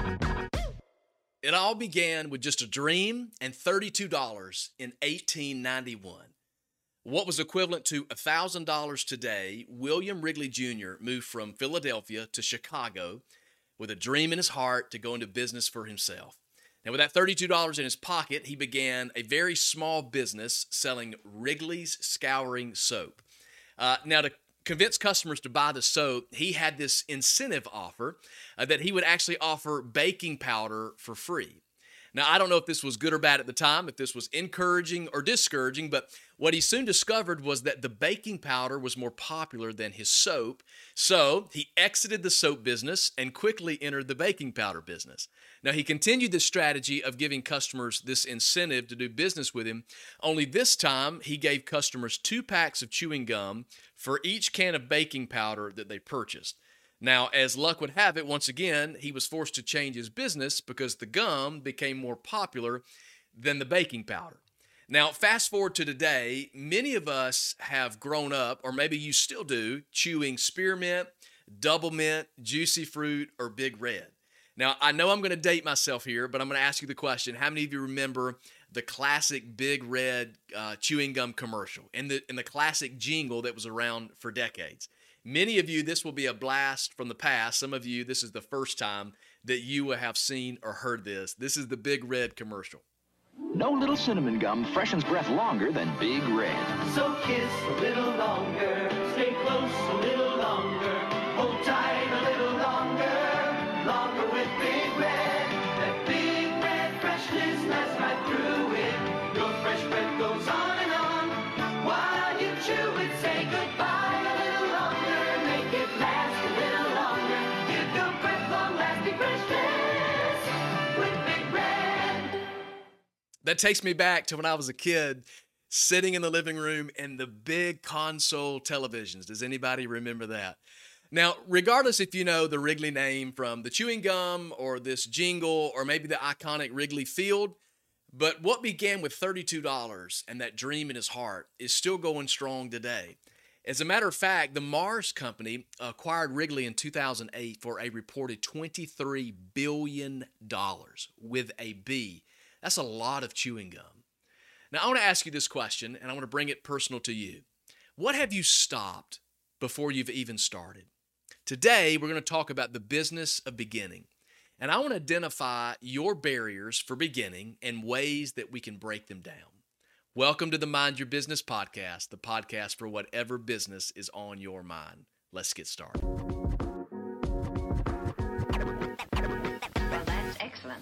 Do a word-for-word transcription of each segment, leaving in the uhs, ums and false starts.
It all began with just a dream and thirty-two dollars in eighteen ninety-one. What was equivalent to one thousand dollars today, William Wrigley Junior moved from Philadelphia to Chicago with a dream in his heart to go into business for himself. Now, with that thirty-two dollars in his pocket, he began a very small business selling Wrigley's Scouring Soap. Uh, now, to convince customers to buy the soap, he had this incentive offer uh, that he would actually offer baking powder for free. Now, I don't know if this was good or bad at the time, if this was encouraging or discouraging, but what he soon discovered was that the baking powder was more popular than his soap. So he exited the soap business and quickly entered the baking powder business. Now, he continued this strategy of giving customers this incentive to do business with him, only this time he gave customers two packs of chewing gum for each can of baking powder that they purchased. Now, as luck would have it, once again, he was forced to change his business because the gum became more popular than the baking powder. Now, fast forward to today, many of us have grown up, or maybe you still do, chewing spearmint, double mint, juicy fruit, or Big Red. Now, I know I'm going to date myself here, but I'm going to ask you the question, how many of you remember the classic Big Red uh, chewing gum commercial and the, and the classic jingle that was around for decades? Many of you, this will be a blast from the past. Some of you, this is the first time that you will have seen or heard this. This is the Big Red commercial. No little cinnamon gum freshens breath longer than Big Red. So kiss a little longer, stay close a little longer, hold tight a little longer, longer with Big Red. That Big Red freshness lasts right through it. Your fresh breath goes on and on. While you chew it, say goodbye a little longer, make it last a little longer. Give your breath long-lasting freshness with Big Red. That takes me back to when I was a kid, sitting in the living room and the big console televisions. Does anybody remember that? Now, regardless if you know the Wrigley name from the chewing gum or this jingle or maybe the iconic Wrigley Field, but what began with thirty-two dollars and that dream in his heart is still going strong today. As a matter of fact, the Mars Company acquired Wrigley in two thousand eight for a reported twenty-three billion dollars with a B. That's a lot of chewing gum. Now, I want to ask you this question, and I want to bring it personal to you. What have you stopped before you've even started? Today, we're going to talk about the business of beginning. And I want to identify your barriers for beginning and ways that we can break them down. Welcome to the Mind Your Business podcast, the podcast for whatever business is on your mind. Let's get started. Well, that's excellent.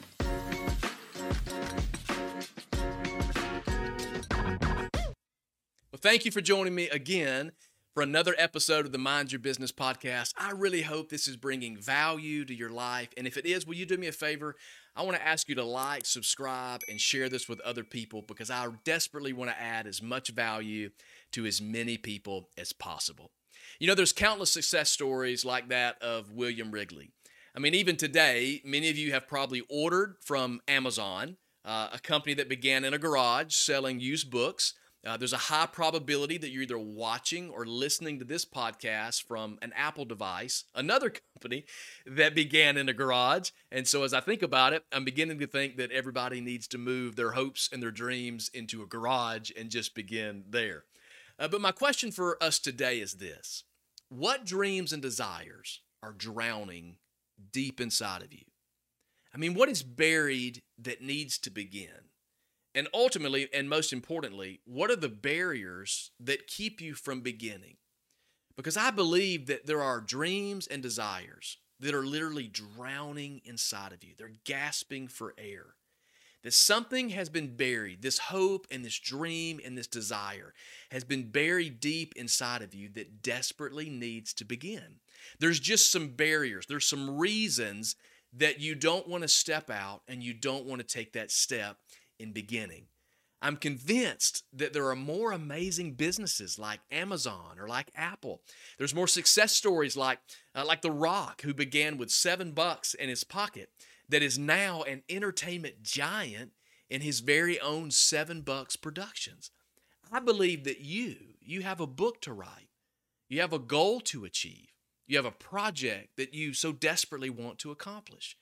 Well, thank you for joining me again for another episode of the Mind Your Business podcast. I really hope this is bringing value to your life. And if it is, will you do me a favor? I want to ask you to like, subscribe, and share this with other people because I desperately want to add as much value to as many people as possible. You know, there's countless success stories like that of William Wrigley. I mean, even today, many of you have probably ordered from Amazon, uh, a company that began in a garage selling used books. Uh, there's a high probability that you're either watching or listening to this podcast from an Apple device, another company that began in a garage. And so as I think about it, I'm beginning to think that everybody needs to move their hopes and their dreams into a garage and just begin there. Uh, but my question for us today is this. What dreams and desires are drowning deep inside of you? I mean, what is buried that needs to begin? And ultimately, and most importantly, what are the barriers that keep you from beginning? Because I believe that there are dreams and desires that are literally drowning inside of you. They're gasping for air. That something has been buried, this hope and this dream and this desire has been buried deep inside of you that desperately needs to begin. There's just some barriers. There's some reasons that you don't want to step out and you don't want to take that step in beginning. I'm convinced that there are more amazing businesses like Amazon or like Apple. There's more success stories like uh, like The Rock, who began with seven bucks in his pocket, that is now an entertainment giant in his very own Seven Bucks Productions. I believe that you, you have a book to write. You have a goal to achieve. You have a project that you so desperately want to accomplish.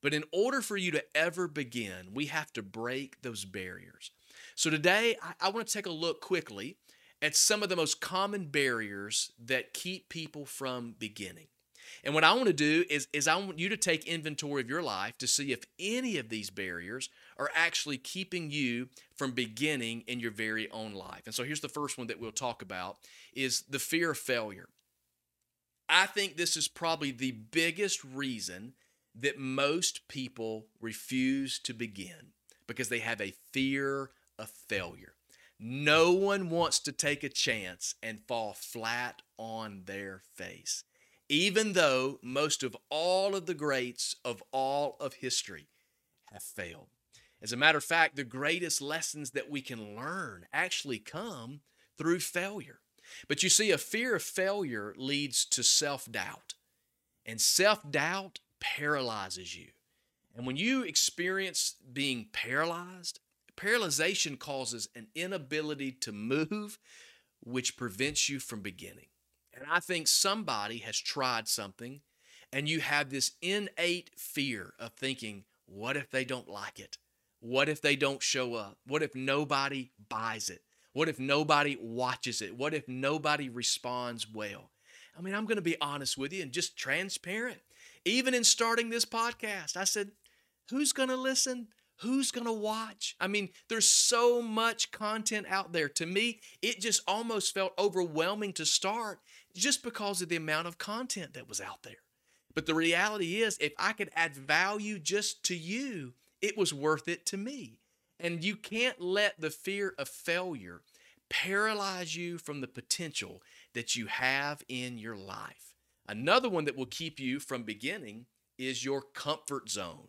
But in order for you to ever begin, we have to break those barriers. So today, I, I want to take a look quickly at some of the most common barriers that keep people from beginning. And what I want to do is, is I want you to take inventory of your life to see if any of these barriers are actually keeping you from beginning in your very own life. And so here's the first one that we'll talk about is the fear of failure. I think this is probably the biggest reason that most people refuse to begin because they have a fear of failure. No one wants to take a chance and fall flat on their face, even though most of all of the greats of all of history have failed. As a matter of fact, the greatest lessons that we can learn actually come through failure. But you see, a fear of failure leads to self-doubt, and self-doubt paralyzes you. And when you experience being paralyzed, paralyzation causes an inability to move, which prevents you from beginning. And I think somebody has tried something, and you have this innate fear of thinking, what if they don't like it? What if they don't show up? What if nobody buys it? What if nobody watches it? What if nobody responds well? I mean, I'm going to be honest with you and just transparent. Even in starting this podcast, I said, who's going to listen? Who's going to watch? I mean, there's so much content out there. To me, it just almost felt overwhelming to start just because of the amount of content that was out there. But the reality is, if I could add value just to you, it was worth it to me. And you can't let the fear of failure paralyze you from the potential that you have in your life. Another one that will keep you from beginning is your comfort zone.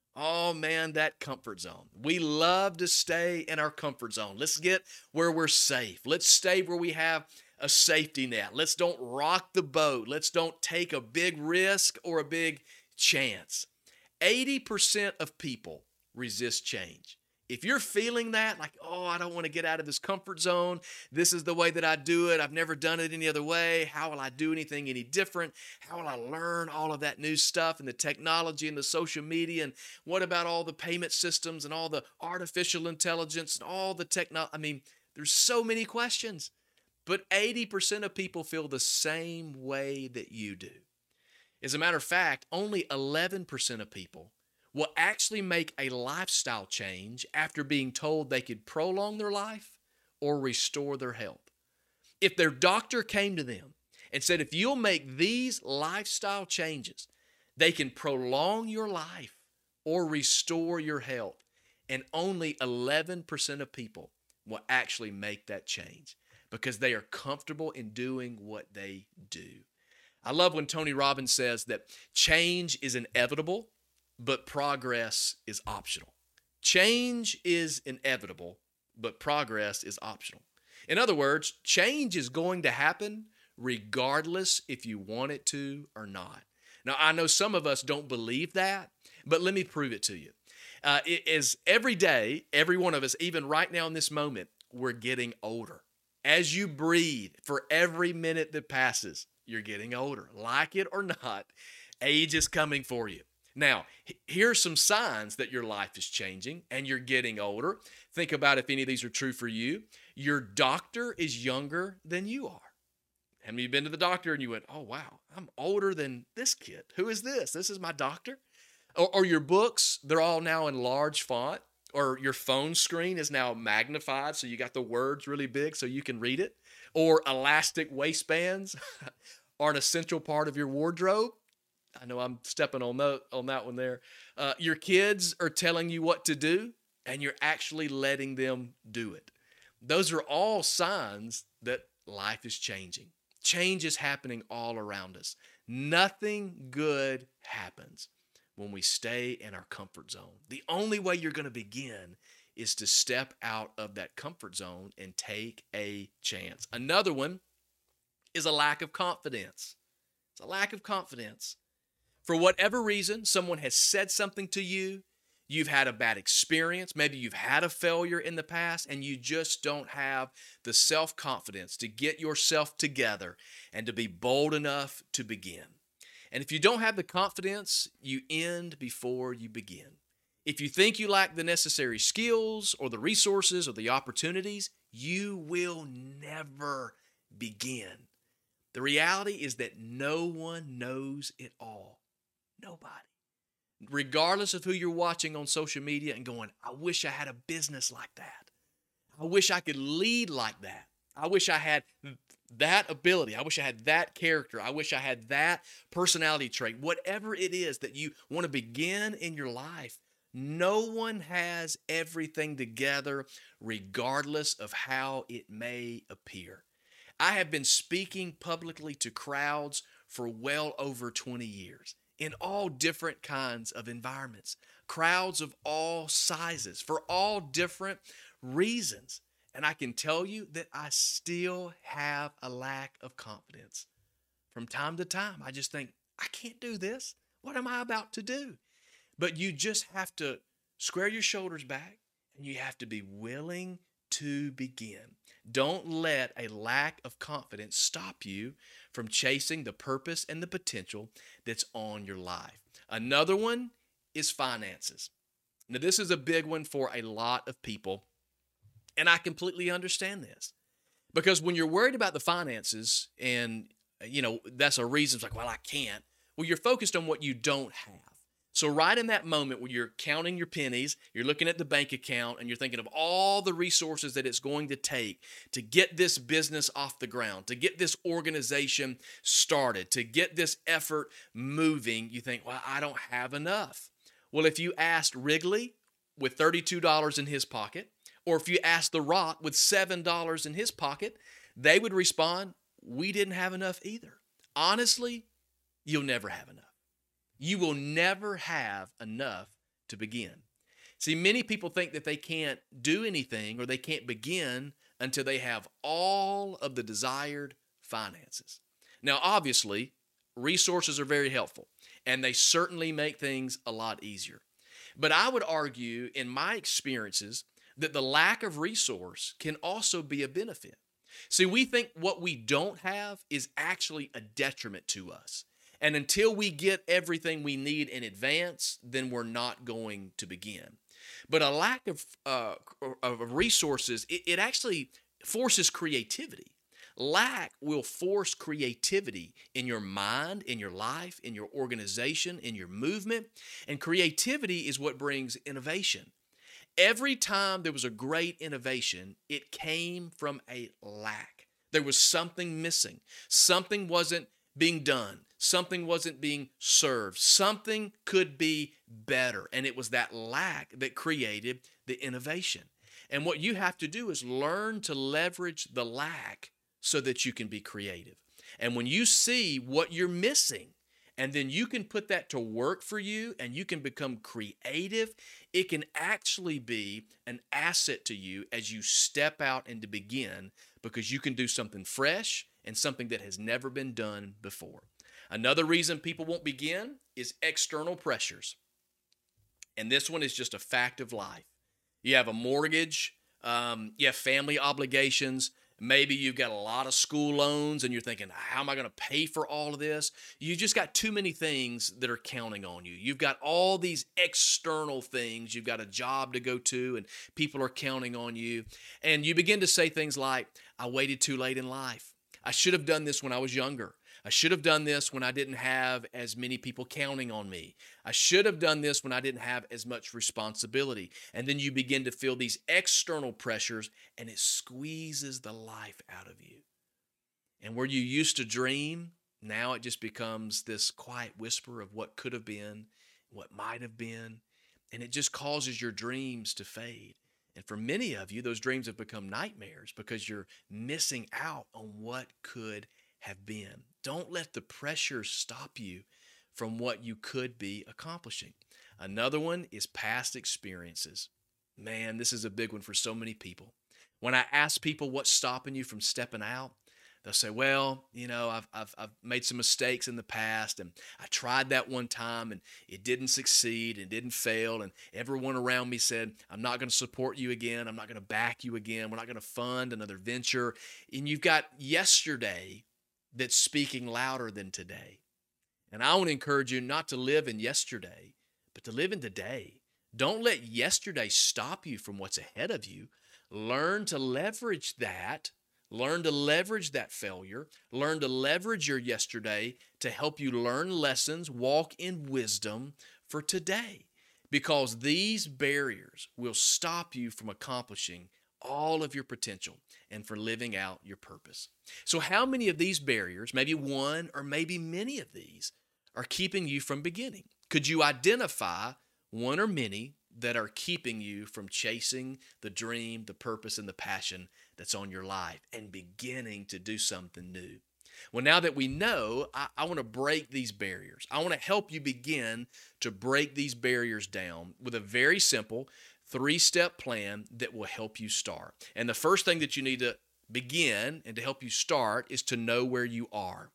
Oh man, that comfort zone. We love to stay in our comfort zone. Let's get where we're safe. Let's stay where we have a safety net. Let's don't rock the boat. Let's don't take a big risk or a big chance. eighty percent of people resist change. If you're feeling that, like, oh, I don't want to get out of this comfort zone. This is the way that I do it. I've never done it any other way. How will I do anything any different? How will I learn all of that new stuff and the technology and the social media? And what about all the payment systems and all the artificial intelligence and all the technology? I mean, there's so many questions. But eighty percent of people feel the same way that you do. As a matter of fact, only eleven percent of people will actually make a lifestyle change after being told they could prolong their life or restore their health. If their doctor came to them and said, if you'll make these lifestyle changes, they can prolong your life or restore your health, and only eleven percent of people will actually make that change because they are comfortable in doing what they do. I love when Tony Robbins says that change is inevitable, but progress is optional. Change is inevitable, but progress is optional. In other words, change is going to happen regardless if you want it to or not. Now, I know some of us don't believe that, but let me prove it to you. Uh, it is every day, every one of us, even right now in this moment, we're getting older. As you breathe, for every minute that passes, you're getting older. Like it or not, age is coming for you. Now, here's some signs that your life is changing and you're getting older. Think about if any of these are true for you. Your doctor is younger than you are. Have you been to the doctor and you went, oh, wow, I'm older than this kid. Who is this? This is my doctor? Or, or your books, they're all now in large font. Or your phone screen is now magnified, so you got the words really big so you can read it. Or elastic waistbands are an essential part of your wardrobe. I know I'm stepping on that, on that one there. Uh, your kids are telling you what to do, and you're actually letting them do it. Those are all signs that life is changing. Change is happening all around us. Nothing good happens when we stay in our comfort zone. The only way you're going to begin is to step out of that comfort zone and take a chance. Another one is a lack of confidence. It's a lack of confidence. For whatever reason, someone has said something to you, you've had a bad experience, maybe you've had a failure in the past, and you just don't have the self-confidence to get yourself together and to be bold enough to begin. And if you don't have the confidence, you end before you begin. If you think you lack the necessary skills or the resources or the opportunities, you will never begin. The reality is that no one knows it all. Nobody. Regardless of who you're watching on social media and going, I wish I had a business like that. I wish I could lead like that. I wish I had that ability. I wish I had that character. I wish I had that personality trait. Whatever it is that you want to begin in your life, no one has everything together regardless of how it may appear. I have been speaking publicly to crowds for well over twenty years in all different kinds of environments, crowds of all sizes, for all different reasons. And I can tell you that I still have a lack of confidence. From time to time, I just think, I can't do this. What am I about to do? But you just have to square your shoulders back and you have to be willing to begin. Don't let a lack of confidence stop you from chasing the purpose and the potential that's on your life. Another one is finances. Now, this is a big one for a lot of people. And I completely understand this, because when you're worried about the finances and, you know, that's a reason it's like, well, I can't. Well, you're focused on what you don't have. So right in that moment when you're counting your pennies, you're looking at the bank account and you're thinking of all the resources that it's going to take to get this business off the ground, to get this organization started, to get this effort moving, you think, well, I don't have enough. Well, if you asked Wrigley with thirty-two dollars in his pocket, or if you ask The Rock with seven dollars in his pocket, they would respond, we didn't have enough either. Honestly, you'll never have enough. You will never have enough to begin. See, many people think that they can't do anything or they can't begin until they have all of the desired finances. Now, obviously, resources are very helpful, and they certainly make things a lot easier. But I would argue, in my experiences, that the lack of resource can also be a benefit. See, we think what we don't have is actually a detriment to us. And until we get everything we need in advance, then we're not going to begin. But a lack of, uh, of resources, it, it actually forces creativity. Lack will force creativity in your mind, in your life, in your organization, in your movement. And creativity is what brings innovation. Every time there was a great innovation, it came from a lack. There was something missing. Something wasn't being done. Something wasn't being served. Something could be better. And it was that lack that created the innovation. And what you have to do is learn to leverage the lack so that you can be creative. And when you see what you're missing, and then you can put that to work for you and you can become creative, it can actually be an asset to you as you step out and to begin, because you can do something fresh and something that has never been done before. Another reason people won't begin is external pressures. And this one is just a fact of life. You have a mortgage, um, you have family obligations. Maybe you've got a lot of school loans and you're thinking, how am I going to pay for all of this? You just got too many things that are counting on you. You've got all these external things. You've got a job to go to and people are counting on you. And you begin to say things like, I waited too late in life. I should have done this when I was younger. I should have done this when I didn't have as many people counting on me. I should have done this when I didn't have as much responsibility. And then you begin to feel these external pressures and it squeezes the life out of you. And where you used to dream, now it just becomes this quiet whisper of what could have been, what might have been. And it just causes your dreams to fade. And for many of you, those dreams have become nightmares because you're missing out on what could have been. Don't let the pressure stop you from what you could be accomplishing. Another one is past experiences. Man, this is a big one for so many people. When I ask people what's stopping you from stepping out, they'll say, well, you know, I've, I've, I've made some mistakes in the past, and I tried that one time, and it didn't succeed, and didn't fail, and everyone around me said, I'm not going to support you again, I'm not going to back you again, we're not going to fund another venture. And you've got yesterday that's speaking louder than today. And I want to encourage you not to live in yesterday, but to live in today. Don't let yesterday stop you from what's ahead of you. Learn to leverage that. Learn to leverage that failure. Learn to leverage your yesterday to help you learn lessons, walk in wisdom for today. Because these barriers will stop you from accomplishing all of your potential and for living out your purpose. So how many of these barriers, maybe one or maybe many of these, are keeping you from beginning? Could you identify one or many that are keeping you from chasing the dream, the purpose, and the passion that's on your life and beginning to do something new? Well, now that we know, I, I want to break these barriers. I want to help you begin to break these barriers down with a very simple three-step plan that will help you start. And the first thing that you need to begin and to help you start is to know where you are.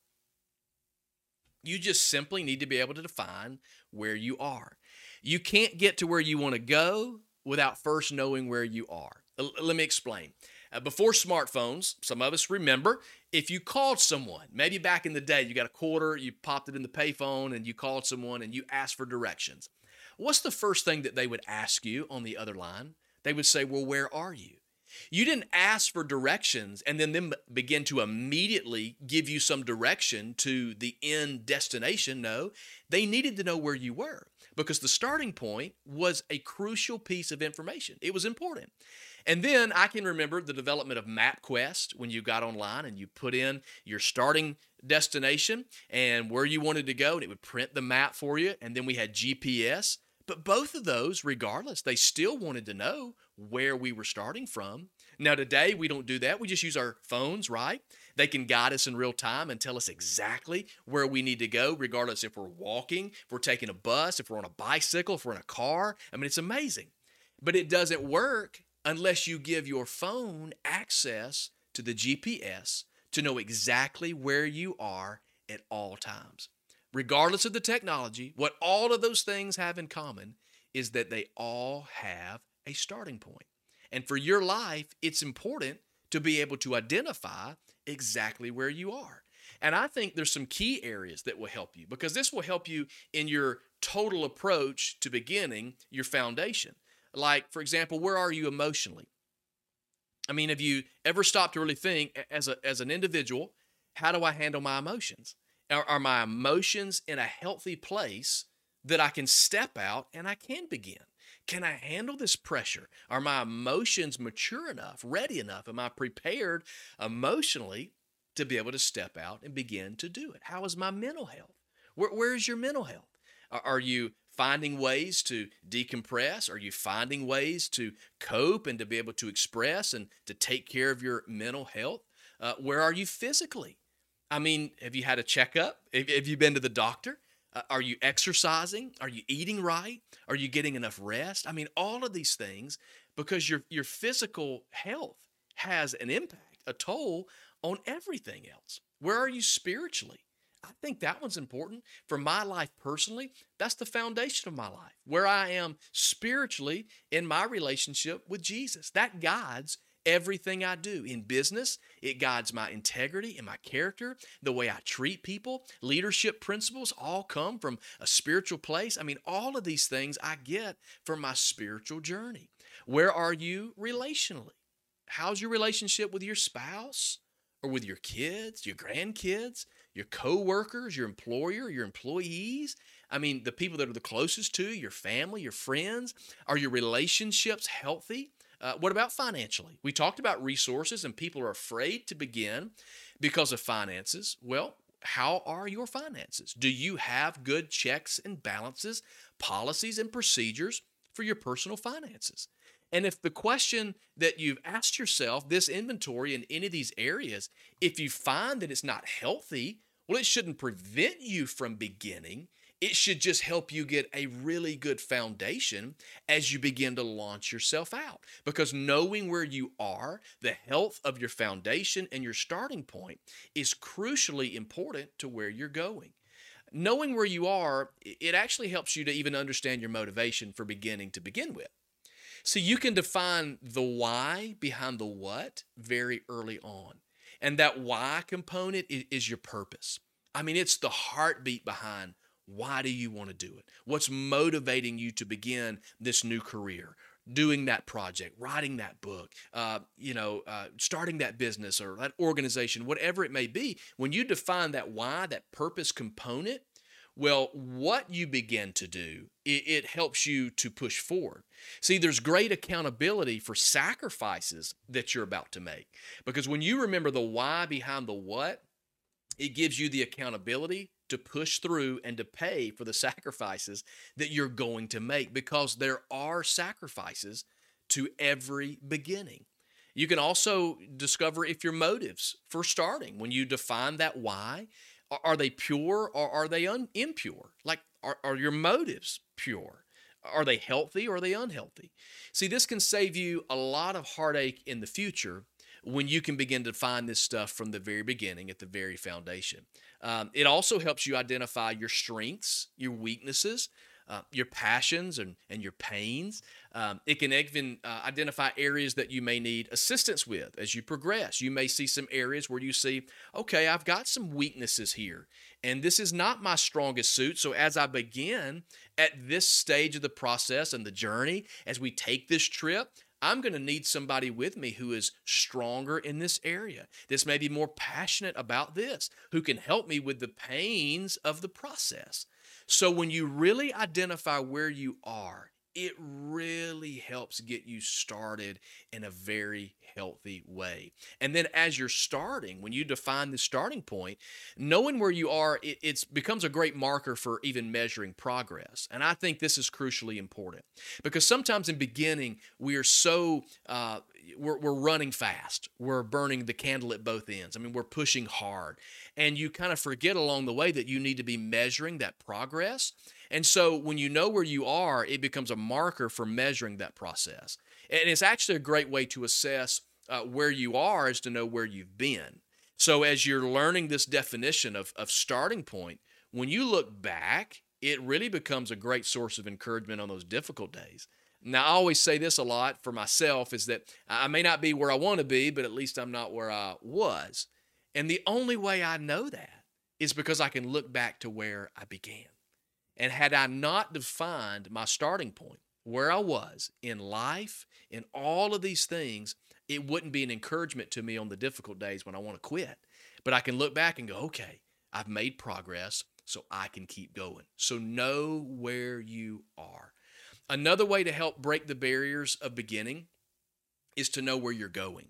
You just simply need to be able to define where you are. You can't get to where you want to go without first knowing where you are. L- let me explain. Uh, before smartphones, some of us remember, if you called someone, maybe back in the day, you got a quarter, you popped it in the payphone, and you called someone and you asked for directions. What's the first thing that they would ask you on the other line? They would say, well, where are you? You didn't ask for directions and then them begin to immediately give you some direction to the end destination. No, they needed to know where you were because the starting point was a crucial piece of information. It was important. And then I can remember the development of MapQuest when you got online and you put in your starting destination and where you wanted to go, and it would print the map for you. And then we had G P S. But both of those, regardless, they still wanted to know where we were starting from. Now, today, we don't do that. We just use our phones, right? They can guide us in real time and tell us exactly where we need to go, regardless if we're walking, if we're taking a bus, if we're on a bicycle, if we're in a car. I mean, it's amazing. But it doesn't work unless you give your phone access to the G P S to know exactly where you are at all times. Regardless of the technology, what all of those things have in common is that they all have a starting point. And for your life, it's important to be able to identify exactly where you are. And I think there's some key areas that will help you because this will help you in your total approach to beginning your foundation. Like, for example, where are you emotionally? I mean, have you ever stopped to really think as a, as an individual, how do I handle my emotions? Are, are my emotions in a healthy place that I can step out and I can begin? Can I handle this pressure? Are my emotions mature enough, ready enough? Am I prepared emotionally to be able to step out and begin to do it? How is my mental health? Where, where is your mental health? Are, are you finding ways to decompress? Are you finding ways to cope and to be able to express and to take care of your mental health? Uh, where are you physically? I mean, have you had a checkup? Have, have you been to the doctor? Uh, are you exercising? Are you eating right? Are you getting enough rest? I mean, all of these things, because your, your physical health has an impact, a toll on everything else. Where are you spiritually? I think that one's important. For my life personally, that's the foundation of my life. Where I am spiritually in my relationship with Jesus. That guides everything I do. In business, it guides my integrity and my character, the way I treat people. Leadership principles all come from a spiritual place. I mean, all of these things I get from my spiritual journey. Where are you relationally? How's your relationship with your spouse or with your kids, your grandkids, your co-workers, your employer, your employees? I mean, the people that are the closest to you, your family, your friends. Are your relationships healthy? Uh, what about financially? We talked about resources and people are afraid to begin because of finances. Well, how are your finances? Do you have good checks and balances, policies and procedures for your personal finances? And if the question that you've asked yourself, this inventory in any of these areas, if you find that it's not healthy, well, it shouldn't prevent you from beginning. It should just help you get a really good foundation as you begin to launch yourself out. Because knowing where you are, the health of your foundation and your starting point is crucially important to where you're going. Knowing where you are, it actually helps you to even understand your motivation for beginning to begin with. So you can define the why behind the what very early on. And that why component is your purpose. I mean, it's the heartbeat behind why do you want to do it? What's motivating you to begin this new career? Doing that project, writing that book, uh, you know, uh, starting that business or that organization, whatever it may be. When you define that why, that purpose component, well, what you begin to do, it, it helps you to push forward. See, there's great accountability for sacrifices that you're about to make. Because when you remember the why behind the what, it gives you the accountability to push through and to pay for the sacrifices that you're going to make, because there are sacrifices to every beginning. You can also discover if your motives for starting, when you define that why, are, are they pure or are they un, impure? Like, are, are your motives pure? Are they healthy or are they unhealthy? See, this can save you a lot of heartache in the future when you can begin to find this stuff from the very beginning, at the very foundation. Um, it also helps you identify your strengths, your weaknesses, uh, your passions, and, and your pains. Um, it can even uh, identify areas that you may need assistance with as you progress. You may see some areas where you see, okay, I've got some weaknesses here, and this is not my strongest suit. So as I begin at this stage of the process and the journey, as we take this trip, I'm going to need somebody with me who is stronger in this area. This may be more passionate about this, who can help me with the pains of the process. So when you really identify where you are, it really helps get you started in a very healthy way. And then as you're starting, when you define the starting point, knowing where you are, it it's becomes a great marker for even measuring progress. And I think this is crucially important, because sometimes in beginning, we are so, uh, we're, we're running fast. We're burning the candle at both ends. I mean, we're pushing hard. And you kind of forget along the way that you need to be measuring that progress. And so when you know where you are, it becomes a marker for measuring that process. And it's actually a great way to assess uh, where you are, is to know where you've been. So as you're learning this definition of, of starting point, when you look back, it really becomes a great source of encouragement on those difficult days. Now, I always say this a lot for myself, is that I may not be where I want to be, but at least I'm not where I was. And the only way I know that is because I can look back to where I began. And had I not defined my starting point, where I was in life, in all of these things, it wouldn't be an encouragement to me on the difficult days when I want to quit. But I can look back and go, okay, I've made progress, so I can keep going. So know where you are. Another way to help break the barriers of beginning is to know where you're going.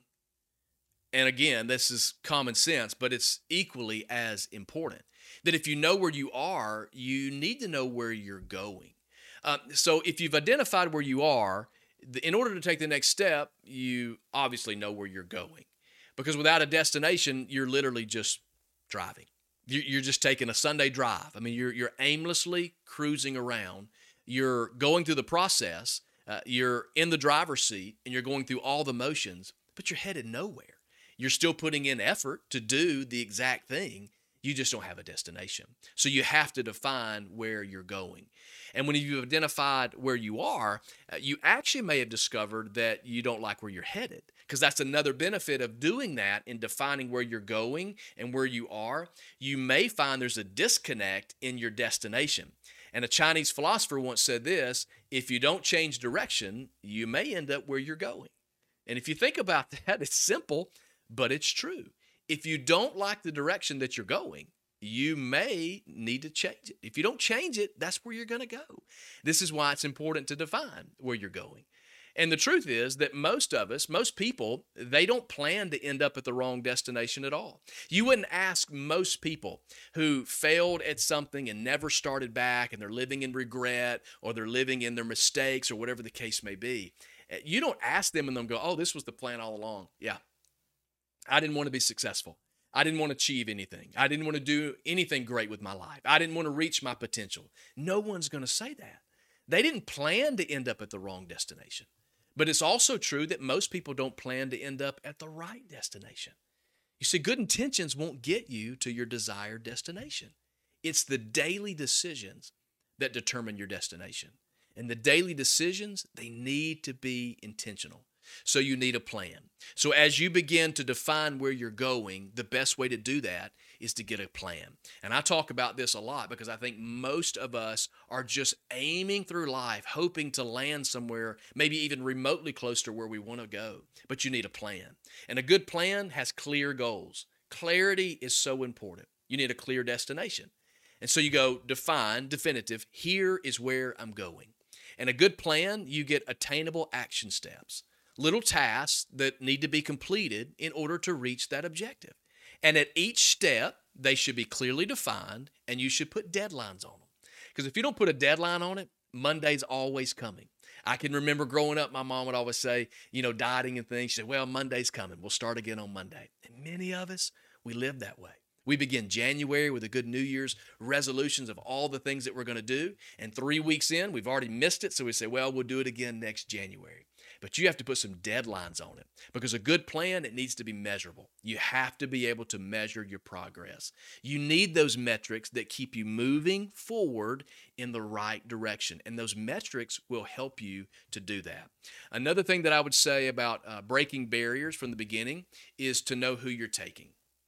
And again, this is common sense, but it's equally as important. That if you know where you are, you need to know where you're going. Uh, so if you've identified where you are, the, in order to take the next step, you obviously know where you're going. Because without a destination, you're literally just driving. You, you're just taking a Sunday drive. I mean, you're you're aimlessly cruising around. You're going through the process. Uh, you're in the driver's seat, and you're going through all the motions, but you're headed nowhere. You're still putting in effort to do the exact thing. You just don't have a destination. So you have to define where you're going. And when you've identified where you are, uh, you actually may have discovered that you don't like where you're headed, because that's another benefit of doing that in defining where you're going and where you are. You may find there's a disconnect in your destination. And a Chinese philosopher once said this: if you don't change direction, you may end up where you're going. And if you think about that, it's simple, but it's true. If you don't like the direction that you're going, you may need to change it. If you don't change it, that's where you're going to go. This is why it's important to define where you're going. And the truth is that most of us, most people, they don't plan to end up at the wrong destination at all. You wouldn't ask most people who failed at something and never started back, and they're living in regret, or they're living in their mistakes, or whatever the case may be. You don't ask them and them go, oh, this was the plan all along. Yeah. I didn't want to be successful. I didn't want to achieve anything. I didn't want to do anything great with my life. I didn't want to reach my potential. No one's going to say that. They didn't plan to end up at the wrong destination. But it's also true that most people don't plan to end up at the right destination. You see, good intentions won't get you to your desired destination. It's the daily decisions that determine your destination. And the daily decisions, they need to be intentional. So you need a plan. So as you begin to define where you're going, the best way to do that is to get a plan. And I talk about this a lot because I think most of us are just aiming through life, hoping to land somewhere, maybe even remotely close to where we want to go. But you need a plan. And a good plan has clear goals. Clarity is so important. You need a clear destination. And so you go define, definitive, here is where I'm going. And a good plan, you get attainable action steps, little tasks that need to be completed in order to reach that objective. And at each step, they should be clearly defined, and you should put deadlines on them. Because if you don't put a deadline on it, Monday's always coming. I can remember growing up, my mom would always say, you know, dieting and things. She said, well, Monday's coming. We'll start again on Monday. And many of us, we live that way. We begin January with a good New Year's resolutions of all the things that we're going to do. And three weeks in, we've already missed it. So we say, well, we'll do it again next January. But you have to put some deadlines on it because a good plan, it needs to be measurable. You have to be able to measure your progress. You need those metrics that keep you moving forward in the right direction. And those metrics will help you to do that. Another thing that I would say about uh, breaking barriers from the beginning is to know who you're taking.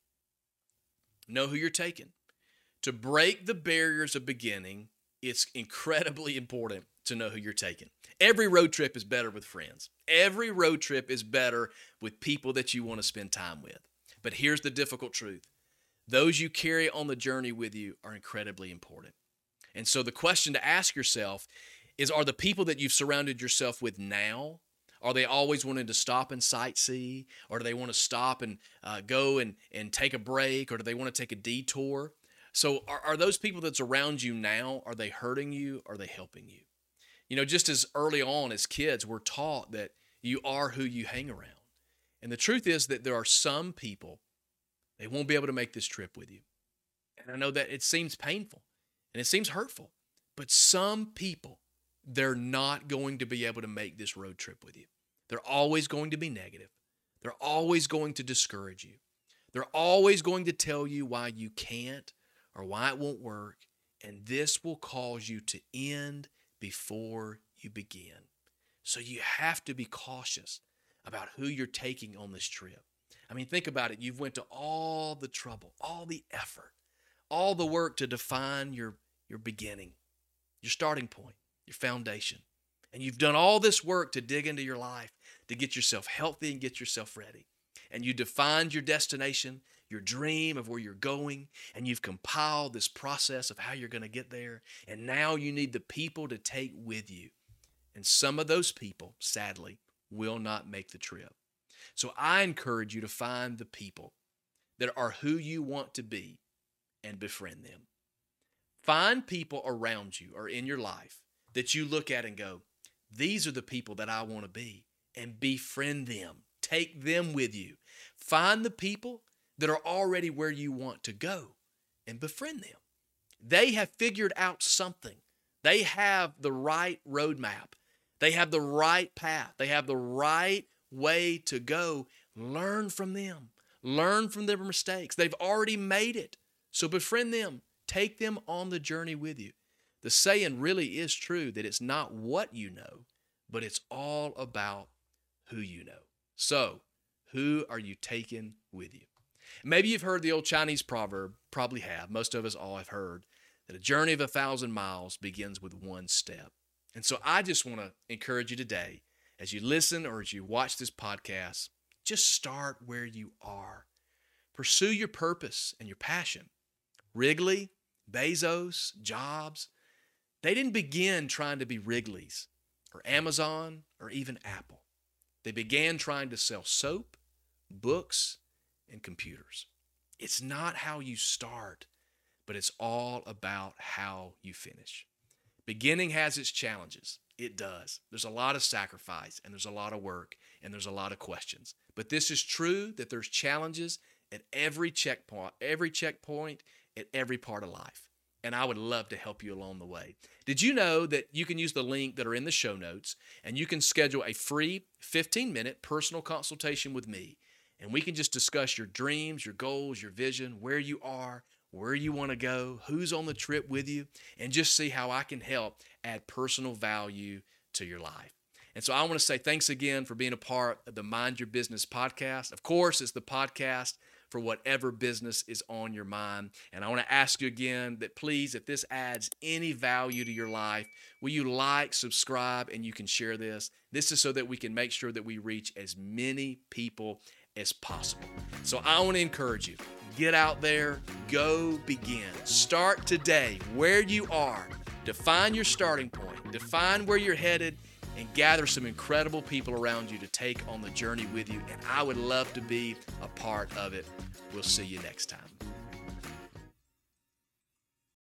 Know who you're taking. To break the barriers of beginning, it's incredibly important to know who you're taking. Every road trip is better with friends. Every road trip is better with people that you want to spend time with. But here's the difficult truth. Those you carry on the journey with you are incredibly important. And so the question to ask yourself is, are the people that you've surrounded yourself with now, are they always wanting to stop and sightsee? Or do they want to stop and uh, go and, and take a break? Or do they want to take a detour? So are, are those people that's around you now, are they hurting you? Or are they helping you? You know, just as early on as kids, we're taught that you are who you hang around. And the truth is that there are some people, they won't be able to make this trip with you. And I know that it seems painful and it seems hurtful, but some people, they're not going to be able to make this road trip with you. They're always going to be negative. They're always going to discourage you. They're always going to tell you why you can't or why it won't work. And this will cause you to end before you begin. So you have to be cautious about who you're taking on this trip. I mean, think about it. You've went to all the trouble, all the effort, all the work to define your, your beginning, your starting point, your foundation. And you've done all this work to dig into your life, to get yourself healthy and get yourself ready. And you defined your destination, your dream of where you're going, and you've compiled this process of how you're going to get there. And now you need the people to take with you. And some of those people, sadly, will not make the trip. So I encourage you to find the people that are who you want to be and befriend them. Find people around you or in your life that you look at and go, these are the people that I want to be, and befriend them. Take them with you. Find the people that are already where you want to go and befriend them. They have figured out something. They have the right roadmap. They have the right path. They have the right way to go. Learn from them. Learn from their mistakes. They've already made it. So befriend them. Take them on the journey with you. The saying really is true that it's not what you know, but it's all about who you know. So, who are you taking with you? Maybe you've heard the old Chinese proverb, probably have. Most of us all have heard that a journey of a thousand miles begins with one step. And so I just want to encourage you today, as you listen or as you watch this podcast, just start where you are. Pursue your purpose and your passion. Wrigley, Bezos, Jobs, they didn't begin trying to be Wrigley's or Amazon or even Apple. They began trying to sell soap, books, and computers. It's not how you start, but it's all about how you finish. Beginning has its challenges. It does. There's a lot of sacrifice, and there's a lot of work, and there's a lot of questions. But this is true that there's challenges at every checkpoint, every checkpoint, at every part of life. And I would love to help you along the way. Did you know that you can use the link that are in the show notes, and you can schedule a free fifteen minute personal consultation with me, and we can just discuss your dreams, your goals, your vision, where you are, where you want to go, who's on the trip with you, and just see how I can help add personal value to your life. And so I want to say thanks again for being a part of the Mind Your Business podcast. Of course, it's the podcast for whatever business is on your mind. And I want to ask you again that please, if this adds any value to your life, will you like, subscribe, and you can share this. This is so that we can make sure that we reach as many people as possible. So I want to encourage you, get out there, go begin. Start today where you are. Define your starting point. Define where you're headed, and gather some incredible people around you to take on the journey with you. And I would love to be a part of it. We'll see you next time.